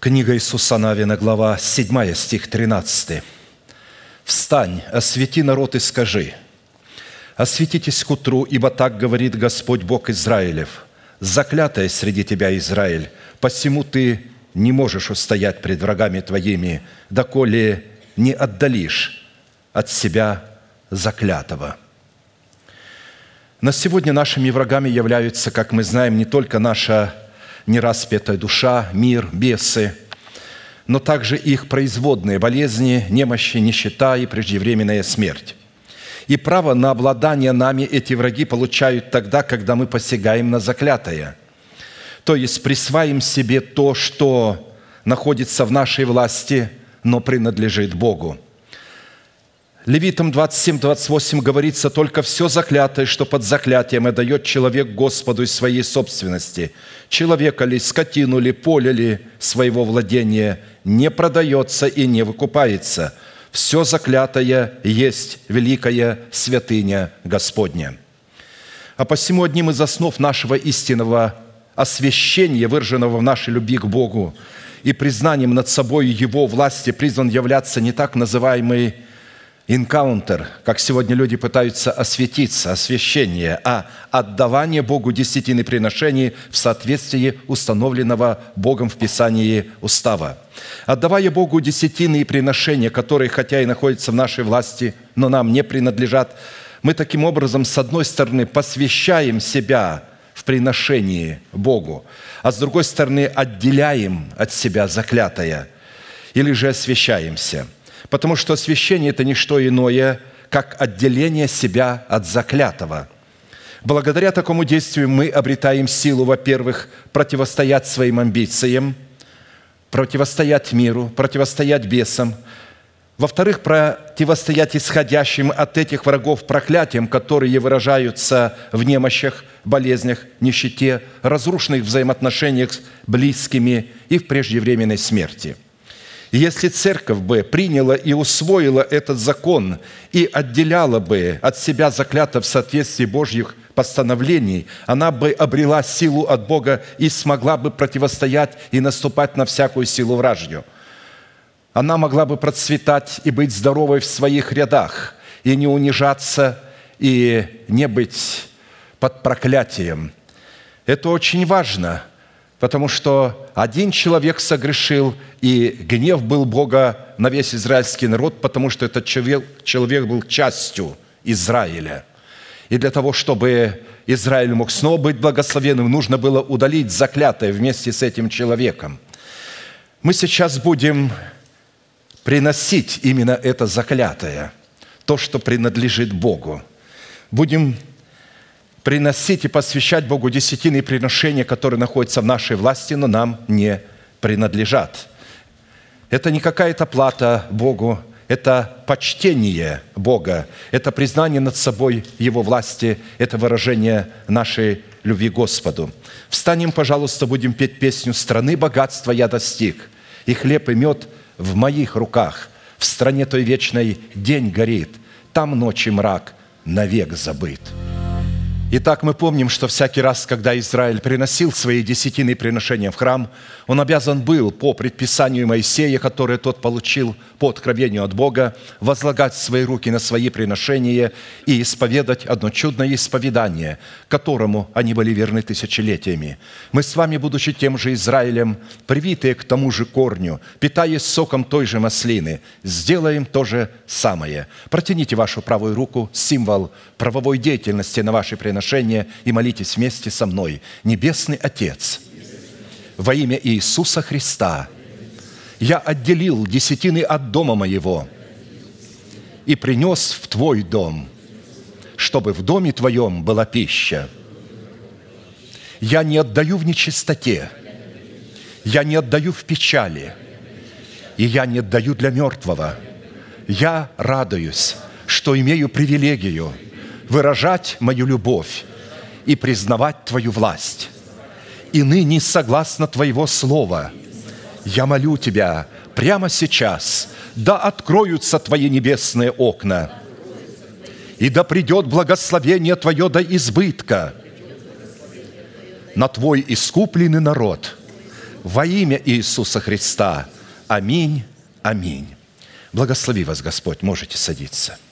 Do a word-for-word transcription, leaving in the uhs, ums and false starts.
Книга Иисуса Навина, глава седьмая, стих тринадцатый. «Встань, освети народ и скажи: осветитесь к утру, ибо так говорит Господь Бог Израилев: заклятая среди тебя, Израиль, посему ты не можешь устоять пред врагами твоими, доколе не отдалишь от себя заклятого». На сегодня нашими врагами являются, как мы знаем, не только наша нераспятая душа, мир, бесы, но также их производные болезни, немощи, нищета и преждевременная смерть. И право на обладание нами эти враги получают тогда, когда мы посягаем на заклятое, то есть присваиваем себе то, что находится в нашей власти, но принадлежит Богу. Левитам двадцать семь двадцать восемь говорится: «Только все заклятое, что под заклятием отдает человек Господу из своей собственности, человека ли, скотину ли, поле ли своего владения, не продается и не выкупается. Все заклятое есть великая святыня Господня». А посему одним из основ нашего истинного освящения, выраженного в нашей любви к Богу и признанием над собой Его власти, призван являться не так называемый энкаунтер, как сегодня люди пытаются осветиться, освящение, а отдавание Богу десятины приношений в соответствии установленного Богом в Писании устава. Отдавая Богу десятины и приношения, которые, хотя и находятся в нашей власти, но нам не принадлежат, мы таким образом, с одной стороны, посвящаем себя в приношении Богу, а с другой стороны, отделяем от себя заклятое или же освящаемся. Потому что освящение – это не что иное, как отделение себя от заклятого. Благодаря такому действию мы обретаем силу, во-первых, противостоять своим амбициям, противостоять миру, противостоять бесам. Во-вторых, противостоять исходящим от этих врагов проклятиям, которые выражаются в немощах, болезнях, нищете, разрушенных взаимоотношениях с близкими и в преждевременной смерти. Если церковь бы приняла и усвоила этот закон и отделяла бы от себя заклятое в соответствии Божьих постановлений, она бы обрела силу от Бога и смогла бы противостоять и наступать на всякую силу вражью. Она могла бы процветать и быть здоровой в своих рядах, и не унижаться, и не быть под проклятием. Это очень важно, потому что один человек согрешил, и гнев был Бога на весь израильский народ, потому что этот человек, человек был частью Израиля. И для того, чтобы Израиль мог снова быть благословенным, нужно было удалить заклятое вместе с этим человеком. Мы сейчас будем приносить именно это заклятое, то, что принадлежит Богу. Будем приносить и посвящать Богу десятины и приношения, которые находятся в нашей власти, но нам не принадлежат. Это не какая-то плата Богу, это почтение Бога, это признание над собой Его власти, это выражение нашей любви к Господу. Встанем, пожалуйста, будем петь песню «Страны богатства я достиг, и хлеб и мед в моих руках. В стране той вечной день горит, там ночи мрак навек забыт». Итак, мы помним, что всякий раз, когда Израиль приносил свои десятины приношения в храм, он обязан был по предписанию Моисея, которое тот получил по откровению от Бога, возлагать свои руки на свои приношения и исповедать одно чудное исповедание, которому они были верны тысячелетиями. Мы с вами, будучи тем же Израилем, привитые к тому же корню, питаясь соком той же маслины, сделаем то же самое. Протяните вашу правую руку, символ правовой деятельности на ваши приношения, и молитесь вместе со мной. Небесный Отец, во имя Иисуса Христа, я отделил десятины от дома моего и принес в Твой дом, чтобы в доме Твоем была пища. Я не отдаю в нечистоте, я не отдаю в печали, и я не отдаю для мертвого. Я радуюсь, что имею привилегию выражать мою любовь и признавать Твою власть. И ныне, согласно Твоего слова, я молю Тебя прямо сейчас, да откроются Твои небесные окна, и да придет благословение Твое до избытка на Твой искупленный народ во имя Иисуса Христа. Аминь, аминь. Благослови вас Господь, можете садиться.